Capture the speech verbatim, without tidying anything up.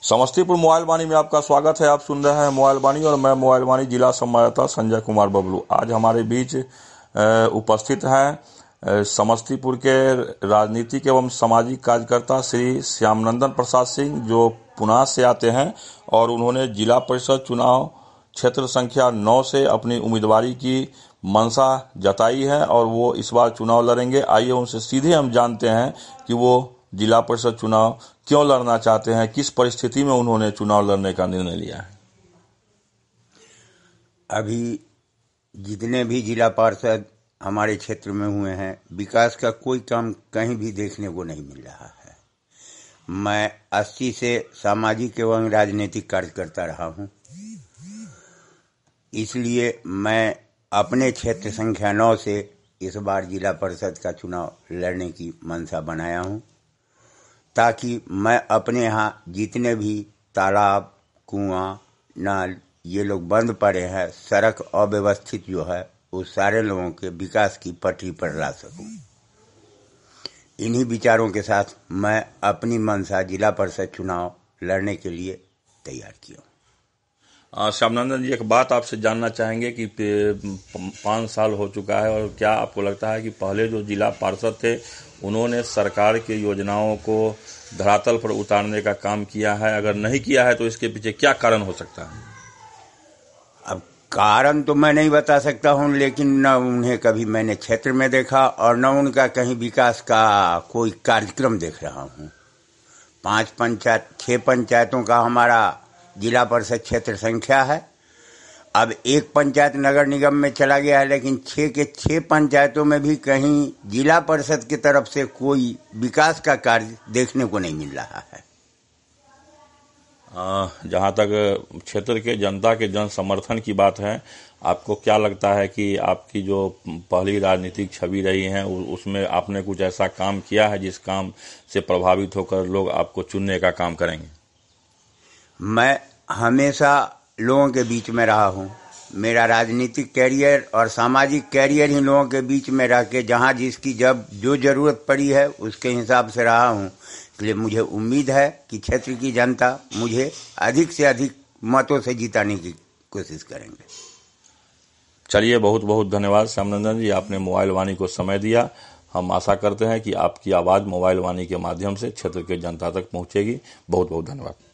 Samastipur mobile वाणी में आपका स्वागत है। आप सुन रहे हैं मोबाइल वाणी और मैं मोबाइल वाणी जिला संवाददाता संजय कुमार बबलू। आज हमारे बीच उपस्थित हैं समस्तीपुर के राजनीतिक एवं सामाजिक कार्यकर्ता श्री श्यामनंदन प्रसाद सिंह, जो पुणे से आते हैं और उन्होंने जिला परिषद चुनाव क्षेत्र संख्या नौ से अपनी उम्मीदवारी की मंशा जताई है और वो इस बार चुनाव लड़ेंगे। आइए उनसे सीधे हम जानते हैं कि वो जिला परिषद चुनाव क्यों लड़ना चाहते हैं, किस परिस्थिति में उन्होंने चुनाव लड़ने का निर्णय लिया है। अभी जितने भी जिला पार्षद हमारे क्षेत्र में हुए हैं, विकास का कोई काम कहीं भी देखने को नहीं मिल रहा है। मैं अस्सी से सामाजिक एवं राजनीतिक कार्यकर्ता रहा हूं, इसलिए मैं अपने क्षेत्र संख्या नौ से इस बार जिला परिषद का चुनाव लड़ने की मंशा बनाया हूं, ताकि मैं अपने यहाँ जितने भी तालाब, कुआं, नाल ये लोग बंद पड़े हैं, सड़क अव्यवस्थित जो है, उस सारे लोगों के विकास की पटरी पर ला सकूं। इन्हीं विचारों के साथ मैं अपनी मंशा जिला परिषद चुनाव लड़ने के लिए तैयार किया। श्यामनंदन जी, एक बात आपसे जानना चाहेंगे कि पाँच साल हो चुका है और क्या आपको लगता है कि पहले जो जिला पार्षद थे उन्होंने सरकार की योजनाओं को धरातल पर उतारने का काम किया है? अगर नहीं किया है तो इसके पीछे क्या कारण हो सकता है? अब कारण तो मैं नहीं बता सकता हूं, लेकिन न उन्हें कभी मैंने क्षेत्र में देखा और न उनका कहीं विकास का कोई कार्यक्रम देख रहा हूं। पांच पंचायत छह पंचायतों का हमारा जिला परिषद क्षेत्र संख्या है। अब एक पंचायत नगर निगम में चला गया है, लेकिन छह के छह पंचायतों में भी कहीं जिला परिषद की तरफ से कोई विकास का कार्य देखने को नहीं मिल रहा है। जहां तक क्षेत्र के जनता के जन समर्थन की बात है, आपको क्या लगता है कि आपकी जो पहली राजनीतिक छवि रही है उसमें आपने कुछ ऐसा काम किया है जिस काम से प्रभावित होकर लोग आपको चुनने का काम करेंगे? मैं हमेशा लोगों के बीच में रहा हूं। मेरा राजनीतिक कैरियर और सामाजिक कैरियर ही लोगों के बीच में रह के जहां जिसकी जब जो जरूरत पड़ी है उसके हिसाब से रहा हूं। इसलिए मुझे उम्मीद है कि क्षेत्र की जनता मुझे अधिक से अधिक मतों से जिताने की कोशिश करेंगे। चलिए, बहुत बहुत धन्यवाद श्यामनंदन जी, आपने मोबाइल वाणी को समय दिया। हम आशा करते हैं कि आपकी आवाज़ मोबाइल वाणी के माध्यम से क्षेत्र के जनता तक पहुंचेगी। बहुत बहुत धन्यवाद।